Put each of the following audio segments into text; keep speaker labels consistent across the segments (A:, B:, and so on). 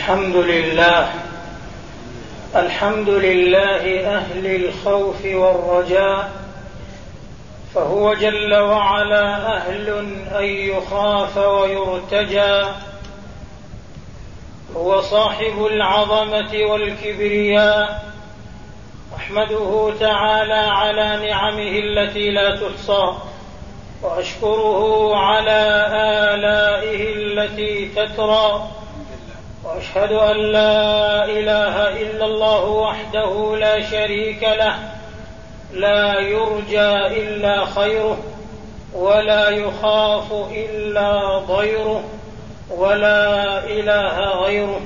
A: الحمد لله أهل الخوف والرجاء، فهو جل وعلا أهل أن يخاف ويرتجى. هو صاحب العظمة والكبرياء، أحمده تعالى على نعمه التي لا تحصى، وأشكره على آلائه التي تترى، وأشهد أن لا إله إلا الله وحده لا شريك له، لا يرجى إلا خيره، ولا يخاف إلا ضيره، ولا إله غيره.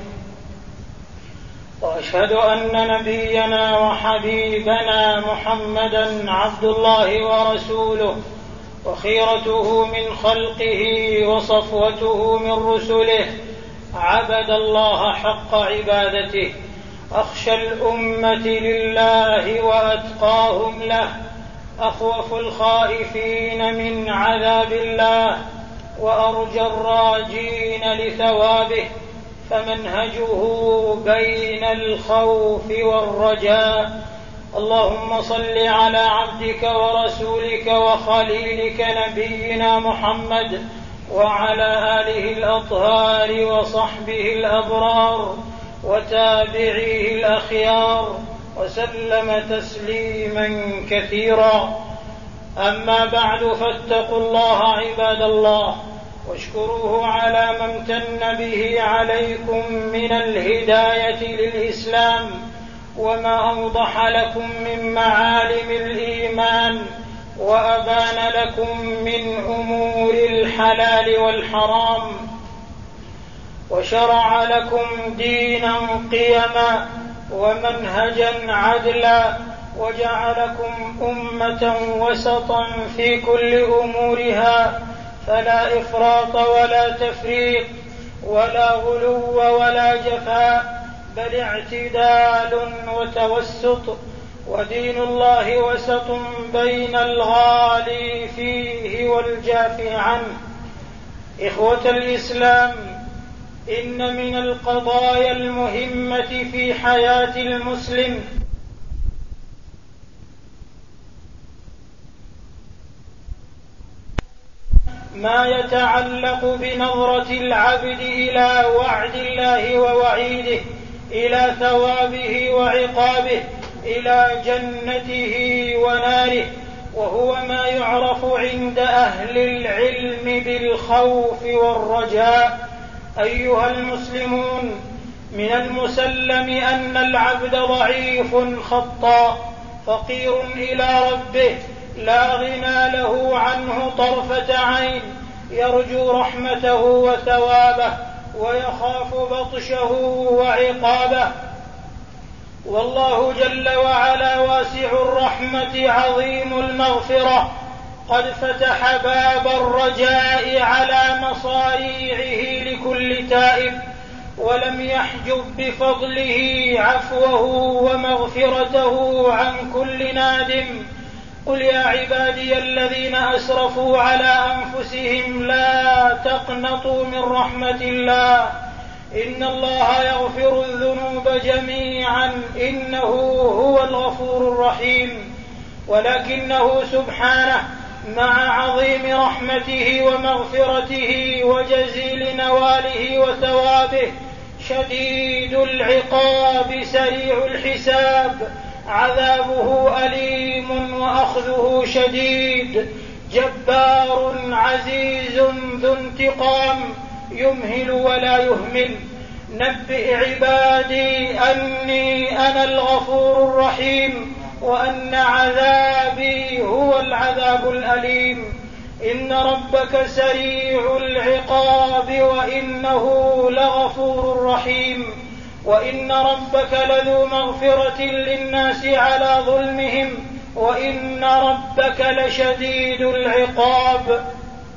A: وأشهد أن نبينا وحبيبنا محمدًا عبد الله ورسوله، وخيرته من خلقه وصفوته من رسله، عبد الله حق عبادته، أخشى الأمة لله وأتقاهم له، أخوف الخائفين من عذاب الله، وأرجى الراجين لثوابه، فمنهجه بين الخوف والرجاء. اللهم صل على عبدك ورسولك وخليلك نبينا محمد وعلى آله الأطهار وصحبه الأبرار وتابعيه الأخيار، وسلم تسليما كثيرا. أما بعد، فاتقوا الله عباد الله، واشكروه على ما امتن به عليكم من الهداية للإسلام، وما أوضح لكم من معالم الإيمان، وأبان لكم من أمور الحلال والحرام، وشرع لكم دينا قيما ومنهجا عدلا، وجعلكم أمة وسطا في كل أمورها، فلا إفراط ولا تفريط، ولا غلو ولا جفاء، بل اعتدال وتوسط. ودين الله وسط بين الغالي فيه والجافي عنه. إخوة الإسلام، إن من القضايا المهمة في حياة المسلم ما يتعلق بنظرة العبد إلى وعد الله ووعيده، إلى ثوابه وعقابه، إلى جنته وناره، وهو ما يعرف عند أهل العلم بالخوف والرجاء. أيها المسلمون، من المسلم أن العبد ضعيف خطاء، فقير إلى ربه، لا غنى له عنه طرفة عين، يرجو رحمته وثوابه، ويخاف بطشه وعقابه. والله جل وعلا واسع الرحمة عظيم المغفرة، قد فتح باب الرجاء على مصاريعه لكل تائب، ولم يحجب بفضله عفوه ومغفرته عن كل نادم. قل يا عبادي الذين أسرفوا على أنفسهم لا تقنطوا من رحمة الله، إن الله يغفر الذنوب جميعا إنه هو الغفور الرحيم. ولكنه سبحانه مع عظيم رحمته ومغفرته وجزيل نواله وثوابه شديد العقاب سريع الحساب، عذابه أليم وأخذه شديد، جبار عزيز ذو انتقام، يمهل ولا يهمل. نبئ عبادي أني أنا الغفور الرحيم، وأن عذابي هو العذاب الأليم. إن ربك سريع العقاب، وإنه لغفور رحيم. وإن ربك لذو مغفرة للناس على ظلمهم، وإن ربك لشديد العقاب.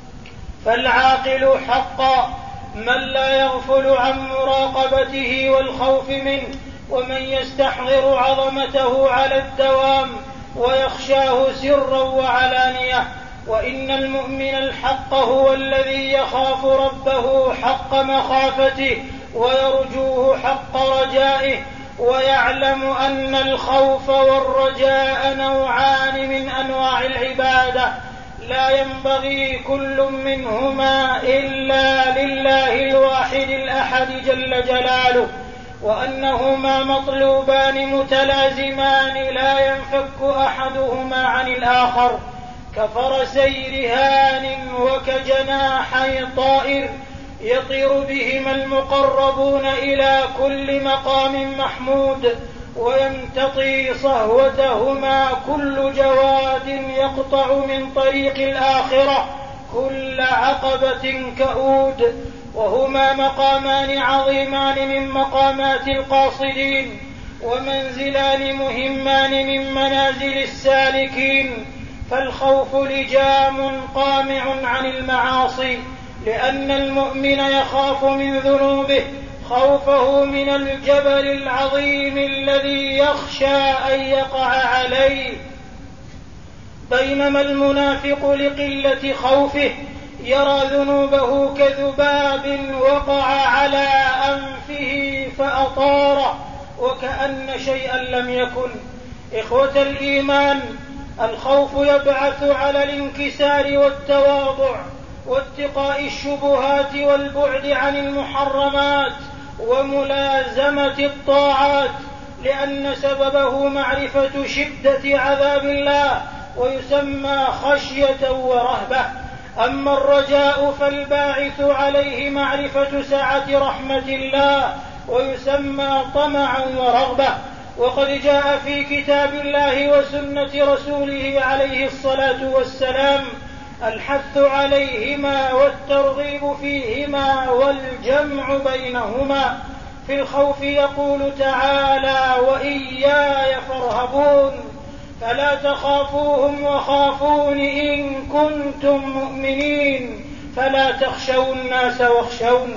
A: فالعاقل حقا من لا يغفل عن مراقبته والخوف منه، ومن يستحضر عظمته على الدوام ويخشاه سرا وعلانية. وإن المؤمن الحق هو الذي يخاف ربه حق مخافته، ويرجوه حق رجائه، ويعلم أن الخوف والرجاء نوعان من أنواع العبادة لا ينبغي كل منهما إلا لله الواحد الأحد جل جلاله، وأنهما مطلوبان متلازمان لا ينفك أحدهما عن الآخر، كفرسي رهان وكجناحي طائر يطير بهما المقربون إلى كل مقام محمود، ويمتطي صهوتهما كل جواد يقطع من طريق الآخرة كل عقبة كؤود، وهما مقامان عظيمان من مقامات القاصدين، ومنزلان مهمان من منازل السالكين. فالخوف لجام قامع عن المعاصي، لأن المؤمن يخاف من ذنوبه خوفه من الجبل العظيم الذي يخشى أن يقع عليه، بينما المنافق لقلة خوفه يرى ذنوبه كذباب وقع على أنفه فأطاره وكأن شيئا لم يكن. إخوة الإيمان، الخوف يبعث على الانكسار والتواضع واتقاء الشبهات والبعد عن المحرمات وملازمة الطاعات، لأن سببه معرفة شدة عذاب الله ويسمى خشية ورهبة. أما الرجاء فالباعث عليه معرفة سعة رحمة الله ويسمى طمعا ورغبة. وقد جاء في كتاب الله وسنة رسوله عليه الصلاة والسلام الحث عليهما والترغيب فيهما والجمع بينهما. في الخوف يقول تعالى: وإياي فارهبون، فلا تخافوهم وخافون إن كنتم مؤمنين، فلا تخشوا الناس واخشون.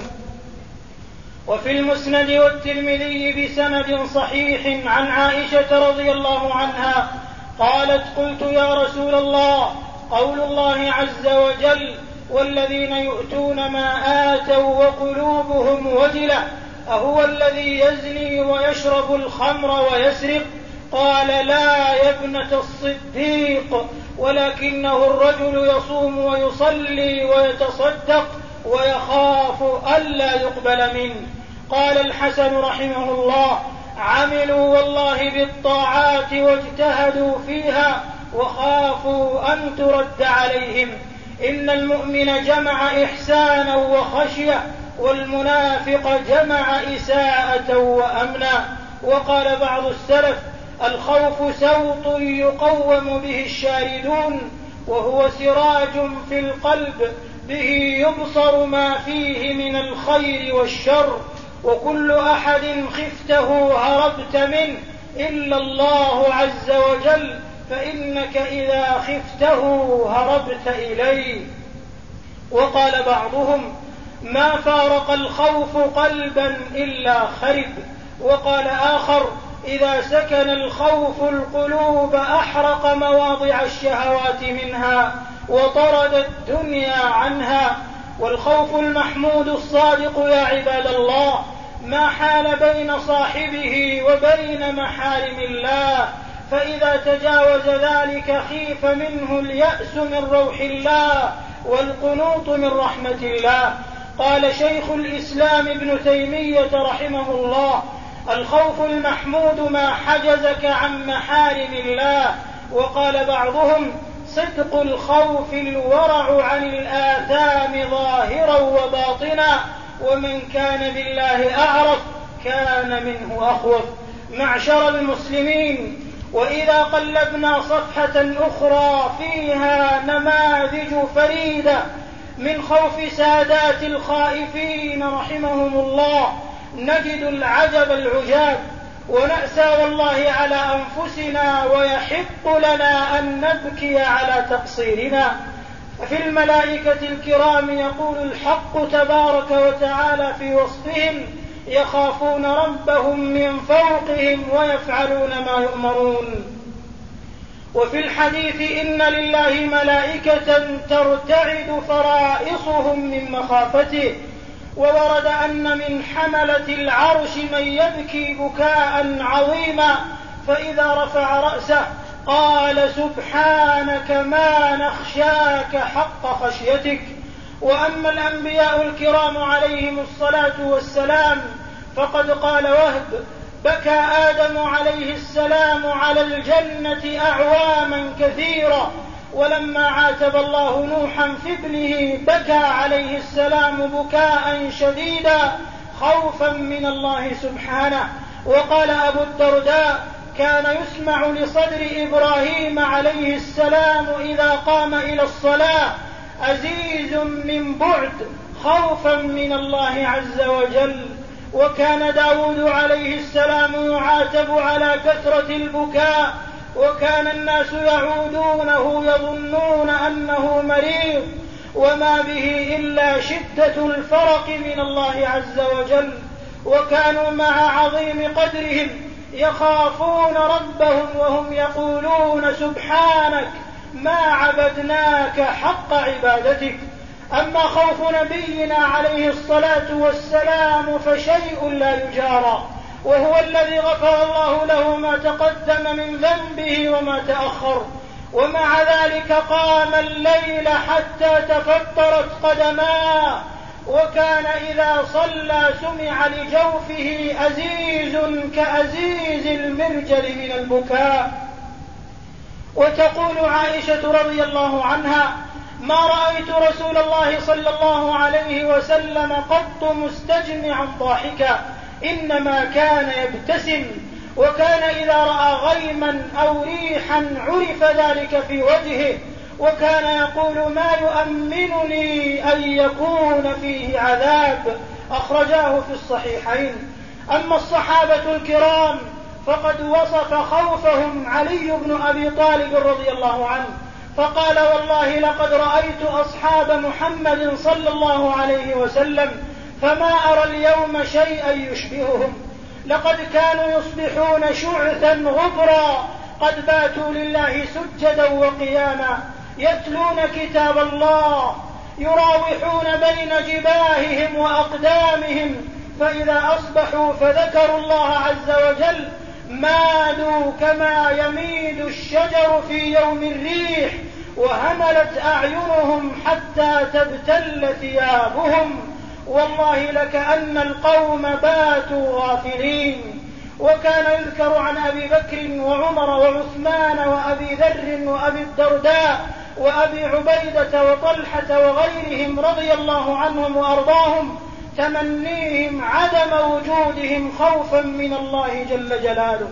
A: وفي المسند والترمذي بسند صحيح عن عائشة رضي الله عنها قالت: قلت يا رسول الله، قول الله عز وجل: والذين يؤتون ما آتوا وقلوبهم وجلة، أهو الذي يزني ويشرب الخمر ويسرق؟ قال: لا يا ابنة الصديق، ولكنه الرجل يصوم ويصلي ويتصدق ويخاف ألا يقبل منه. قال الحسن رحمه الله: عملوا والله بالطاعات واجتهدوا فيها وخافوا أن ترد عليهم. إن المؤمن جمع إحسانا وخشية، والمنافق جمع إساءة وأمنا. وقال بعض السلف: الخوف سوط يقوم به الشاردون، وهو سراج في القلب به يبصر ما فيه من الخير والشر، وكل أحد خفته هربت منه إلا الله عز وجل، فإنك إذا خفته هربت إليه. وقال بعضهم: ما فارق الخوف قلبا إلا خرب. وقال آخر: إذا سكن الخوف القلوب أحرق مواضع الشهوات منها وطرد الدنيا عنها. والخوف المحمود الصادق يا عباد الله ما حال بين صاحبه وبين محارم الله، فإذا تجاوز ذلك خيف منه اليأس من روح الله والقنوط من رحمة الله. قال شيخ الإسلام ابن تيمية رحمه الله: الخوف المحمود ما حجزك عن محارم الله. وقال بعضهم: صدق الخوف الورع عن الآثام ظاهرا وباطنا، ومن كان بالله أعرف كان منه أخوف. معشر المسلمين، وإذا قلبنا صفحة أخرى فيها نماذج فريدة من خوف سادات الخائفين رحمهم الله نجد العجب العجاب، ونأسى والله على أنفسنا، ويحق لنا أن نبكي على تقصيرنا. ففي الملائكة الكرام يقول الحق تبارك وتعالى في وصفهم: يخافون ربهم من فوقهم ويفعلون ما يؤمرون. وفي الحديث: إن لله ملائكة ترتعد فرائصهم من مخافته. وورد أن من حملة العرش من يبكي بكاء عظيما، فإذا رفع رأسه قال سبحانك ما نخشاك حق خشيتك. وأما الأنبياء الكرام عليهم الصلاة والسلام فقد قال وهب: بكى آدم عليه السلام على الجنة أعواما كثيرة، ولما عاتب الله نوحا في ابنه بكى عليه السلام بكاء شديدا خوفا من الله سبحانه. وقال أبو الدرداء: كان يسمع لصدر إبراهيم عليه السلام إذا قام إلى الصلاة أزيز من بعد خوفا من الله عز وجل. وكان داود عليه السلام يعاتب على كثرة البكاء، وكان الناس يعودونه يظنون أنه مريض، وما به إلا شدة الفرق من الله عز وجل. وكانوا مع عظيم قدرهم يخافون ربهم وهم يقولون سبحانك ما عبدناك حق عبادتك. أما خوف نبينا عليه الصلاة والسلام فشيء لا يجارى، وهو الذي غفر الله له ما تقدم من ذنبه وما تأخر. ومع ذلك قام الليل حتى تفطرت قدماه، وكان إذا صلى سمع لجوفه أزيز كأزيز المرجل من البكاء. وتقول عائشة رضي الله عنها: ما رأيت رسول الله صلى الله عليه وسلم قط مستجمعا ضاحكا، إنما كان يبتسم، وكان إذا رأى غيما أو ريحا عرف ذلك في وجهه، وكان يقول: ما يؤمنني أن يكون فيه عذاب. أخرجاه في الصحيحين. أما الصحابة الكرام فقد وصف خوفهم علي بن أبي طالب رضي الله عنه، فقال: والله لقد رأيت أصحاب محمد صلى الله عليه وسلم فما أرى اليوم شيئا يشبههم، لقد كانوا يصبحون شعثا غبرا قد باتوا لله سجدا وقياما، يتلون كتاب الله، يراوحون بين جباههم وأقدامهم، فإذا أصبحوا فذكروا الله عز وجل مادوا كما يميد الشجر في يوم الريح، وهملت أعينهم حتى تبتل ثيابهم، والله لكأن القوم باتوا غافلين. وكان يذكر عن أبي بكر وعمر وعثمان وأبي ذر وأبي الدرداء وأبي عبيدة وطلحة وغيرهم رضي الله عنهم وأرضاهم تمنيهم عدم وجودهم خوفا من الله جل جلاله.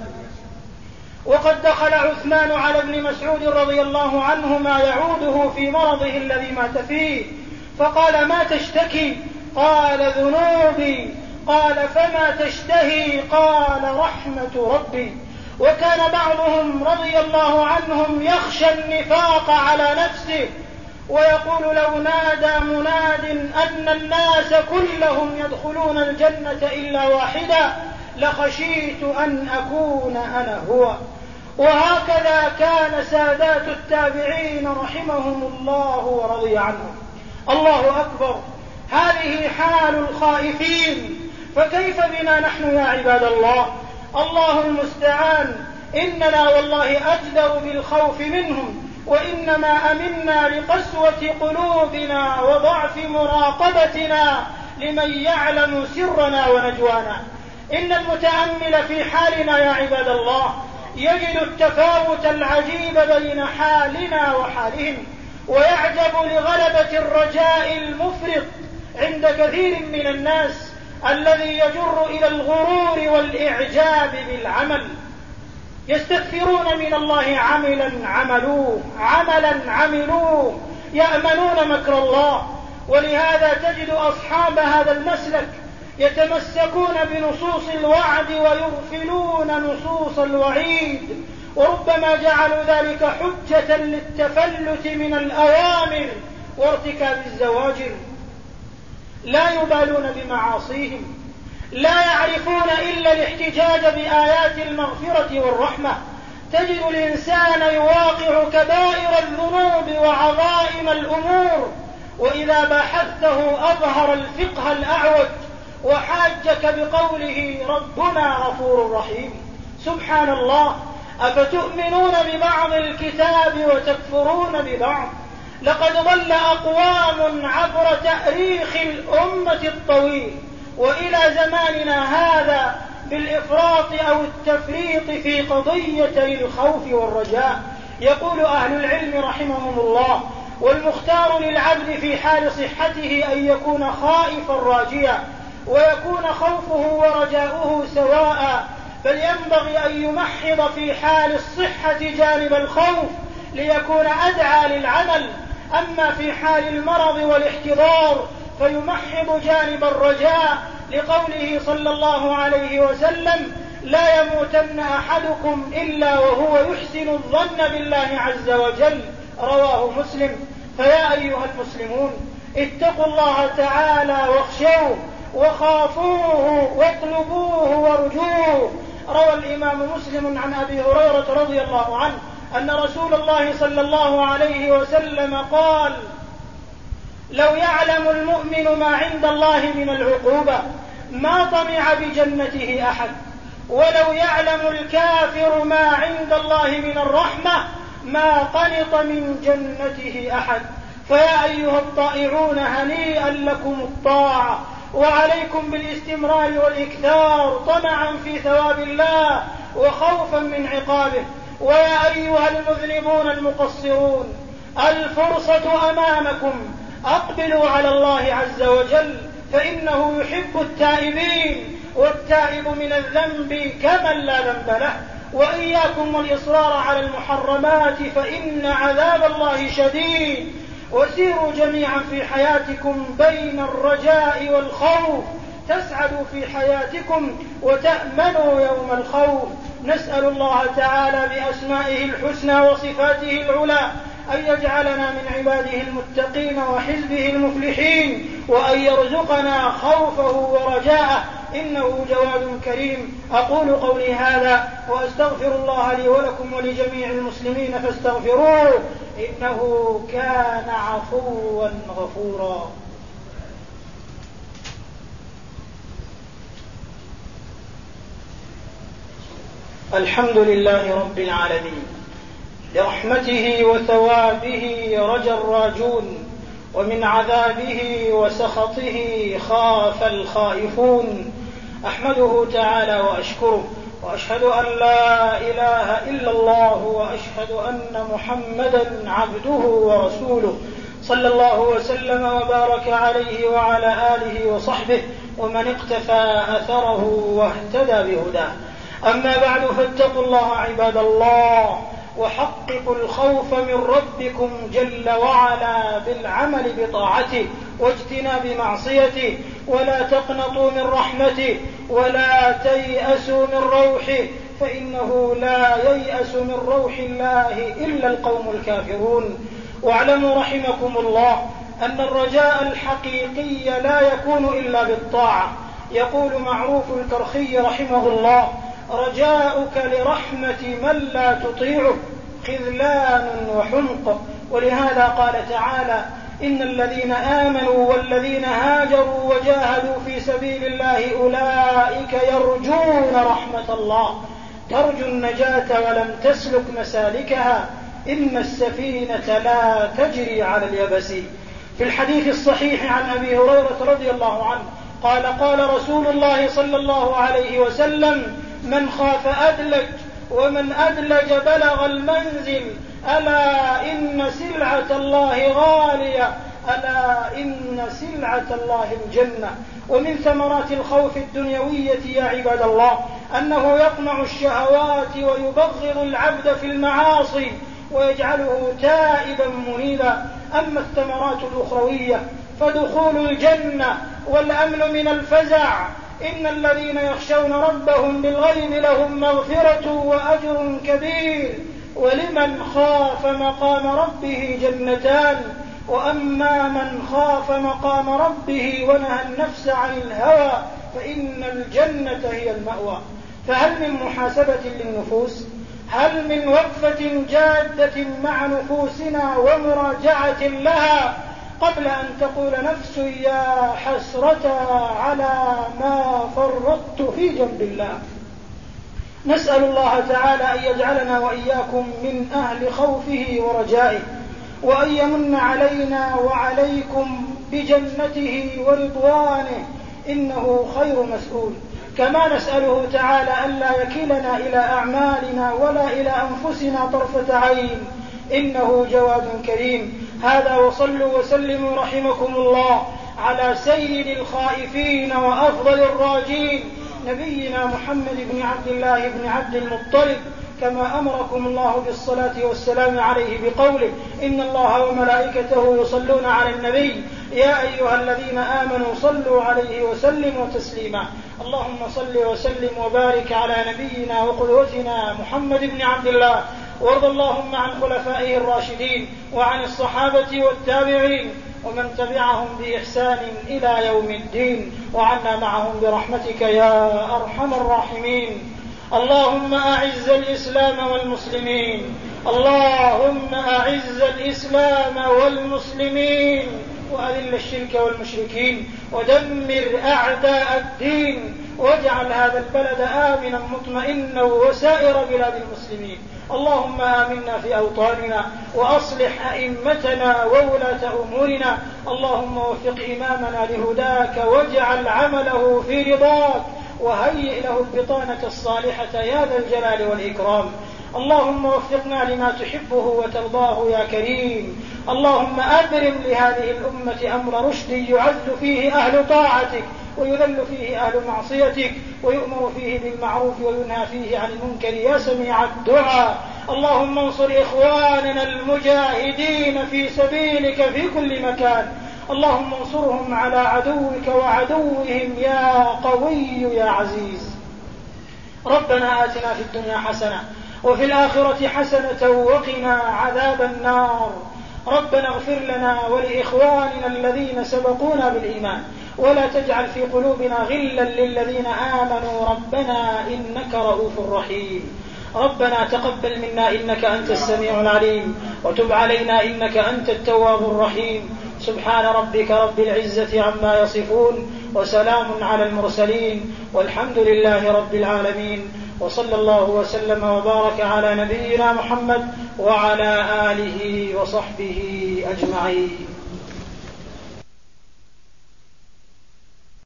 A: وقد دخل عثمان على ابن مسعود رضي الله عنه ما يعوده في مرضه الذي مات فيه، فقال: ما تشتكي؟ قال: ذنوبي. قال: فما تشتهي؟ قال: رحمة ربي. وكان بعضهم رضي الله عنهم يخشى النفاق على نفسه، ويقول: لو نادى مناد أن الناس كلهم يدخلون الجنة إلا واحدا لخشيت أن أكون أنا هو. وهكذا كان سادات التابعين رحمهم الله ورضي عنهم. الله أكبر، هذه حال الخائفين، فكيف بنا نحن يا عباد الله؟ الله المستعان. إننا والله أجدر بالخوف منهم، وإنما أمنا لقسوة قلوبنا وضعف مراقبتنا لمن يعلم سرنا ونجوانا. إن المتأمل في حالنا يا عباد الله يجد التفاوت العجيب بين حالنا وحالهم، ويعجب لغلبة الرجاء المفرط عند كثير من الناس الذي يجر إلى الغرور والإعجاب بالعمل. يستكثرون من الله عملا عملوه يأمنون مكر الله. ولهذا تجد أصحاب هذا المسلك يتمسكون بنصوص الوعد ويغفلون نصوص الوعيد، وربما جعلوا ذلك حجة للتفلت من الأوامر وارتكاب الزواجر. لا يبالون بمعاصيهم، لا يعرفون إلا الاحتجاج بآيات المغفرة والرحمة. تجد الإنسان يواقع كبائر الذنوب وعظائم الأمور وإذا بحثته أظهر الفقه الأعوج وحاجك بقوله ربنا غفور رحيم. سبحان الله، أفتؤمنون ببعض الكتاب وتكفرون ببعض؟ لقد ضل أقوام عبر تاريخ الأمة الطويل وإلى زماننا هذا بالإفراط أو التفريط في قضيتي الخوف والرجاء. يقول أهل العلم رحمهم الله: والمختار للعبد في حال صحته أن يكون خائفا راجيا، ويكون خوفه ورجاؤه سواء، بل ينبغي أن يمحض في حال الصحة جانب الخوف ليكون أدعى للعمل، أما في حال المرض والاحتضار فيمحض جانب الرجاء، لقوله صلى الله عليه وسلم: لا يموتن أحدكم إلا وهو يحسن الظن بالله عز وجل، رواه مسلم. فيا أيها المسلمون، اتقوا الله تعالى واخشوه وخافوه واطلبوه وارجوه. روى الإمام مسلم عن أبي هريرة رضي الله عنه أن رسول الله صلى الله عليه وسلم قال: لو يعلم المؤمن ما عند الله من العقوبة ما طمع بجنته أحد، ولو يعلم الكافر ما عند الله من الرحمة ما قنط من جنته أحد. فيا أيها الطائعون، هنيئا لكم الطاعة، وعليكم بالاستمرار والإكثار طمعا في ثواب الله وخوفا من عقابه. ويا أيها المذنبون المقصرون، الفرصة أمامكم، أقبلوا على الله عز وجل، فإنه يحب التائبين، والتائب من الذنب كمن لا ذنب له. وإياكم والإصرار على المحرمات فإن عذاب الله شديد. وسيروا جميعا في حياتكم بين الرجاء والخوف، تسعدوا في حياتكم وتأمنوا يوم الخوف. نسأل الله تعالى بأسمائه الحسنى وصفاته العلى أن يجعلنا من عباده المتقين وحزبه المفلحين، وأن يرزقنا خوفه ورجاءه، إنه جواد كريم. أقول قولي هذا وأستغفر الله لي ولكم ولجميع المسلمين فاستغفروه، إنه كان عفوا غفورا. الحمد لله رب العالمين، لرحمته وثوابه رجا الراجون، ومن عذابه وسخطه خاف الخائفون. أحمده تعالى وأشكره، وأشهد أن لا إله إلا الله، وأشهد أن محمدا عبده ورسوله، صلى الله وسلم وبارك عليه وعلى آله وصحبه ومن اقتفى أثره واهتدى بهداه. أما بعد، فاتقوا الله عباد الله، وحققوا الخوف من ربكم جل وعلا بالعمل بطاعته واجتناب معصيته، ولا تقنطوا من رحمته ولا تيأسوا من روحه، فإنه لا ييأس من روح الله إلا القوم الكافرون. واعلموا رحمكم الله أن الرجاء الحقيقي لا يكون إلا بالطاعة. يقول معروف الكرخي رحمه الله: رجاؤك لرحمة من لا تطيعه خذلان وحمق. ولهذا قال تعالى: إن الذين آمنوا والذين هاجروا وجاهدوا في سبيل الله أولئك يرجون رحمة الله. ترجو النجاة ولم تسلك مسالكها، إن السفينة لا تجري على اليبس. في الحديث الصحيح عن أبي هريرة رضي الله عنه قال: قال رسول الله صلى الله عليه وسلم: من خاف أدلج، ومن أدلج بلغ المنزل، ألا إن سلعة الله غالية، ألا إن سلعة الله الجنة. ومن ثمرات الخوف الدنيوية يا عباد الله أنه يقمع الشهوات ويبغض العبد في المعاصي ويجعله تائبا منيبا. أما الثمرات الأخروية فدخول الجنة والأمن من الفزع. إن الذين يخشون ربهم بالغيب لهم مغفرة وأجر كبير. ولمن خاف مقام ربه جنتان: وأما من خاف مقام ربه ونهى النفس عن الهوى فإن الجنة هي المأوى. فهل من محاسبة للنفوس؟ هل من وقفة جادة مع نفوسنا ومراجعة لها؟ قبل أن تقول نفس يا حسرة على ما فرطت في جنب الله. نسأل الله تعالى أن يجعلنا وإياكم من أهل خوفه ورجائه، وأن يمن علينا وعليكم بجنته ورضوانه، إنه خير مسؤول. كما نسأله تعالى ألا يكلنا إلى أعمالنا ولا إلى أنفسنا طرفة عين، إنه جواد كريم. هذا وصلوا وسلموا رحمكم الله على سيد الخائفين وأفضل الراجين، نبينا محمد بن عبد الله بن عبد المطلب، كما أمركم الله بالصلاة والسلام عليه بقوله إن الله وملائكته يصلون على النبي يا أيها الذين آمنوا صلوا عليه وسلموا تسليما. اللهم صل وسلم وبارك على نبينا وقدوتنا محمد بن عبد الله، وارض اللهم عن خلفائه الراشدين وعن الصحابة والتابعين ومن تبعهم بإحسان إلى يوم الدين، وعنا معهم برحمتك يا أرحم الراحمين. اللهم أعز الإسلام والمسلمين، اللهم أعز الإسلام والمسلمين، وأذل الشرك والمشركين، ودمر أعداء الدين، واجعل هذا البلد آمنا مطمئنا وسائر بلاد المسلمين. اللهم آمنا في أوطاننا، وأصلح أئمتنا وولاة أمورنا. اللهم وفق إمامنا لهداك، واجعل عمله في رضاك، وهيئ له البطانة الصالحة يا ذا الجلال والإكرام. اللهم وفقنا لما تحبه وترضاه يا كريم. اللهم أبرم لهذه الأمة أمر رشد يعز فيه أهل طاعتك، ويذل فيه أهل معصيتك، ويؤمر فيه بالمعروف وينهى فيه عن المنكر يا سميع الدعاء. اللهم انصر إخواننا المجاهدين في سبيلك في كل مكان، اللهم انصرهم على عدوك وعدوهم يا قوي يا عزيز. ربنا آتنا في الدنيا حسنة وفي الآخرة حسنة وقنا عذاب النار. ربنا اغفر لنا ولإخواننا الذين سبقونا بالإيمان، ولا تجعل في قلوبنا غلا للذين آمنوا ربنا إنك رؤوف رحيم. ربنا تقبل منا إنك أنت السميع العليم، وتب علينا إنك أنت التواب الرحيم. سبحان ربك رب العزة عما يصفون، وسلام على المرسلين، والحمد لله رب العالمين. وصلى الله وسلم وبارك على نبينا محمد وعلى آله وصحبه أجمعين.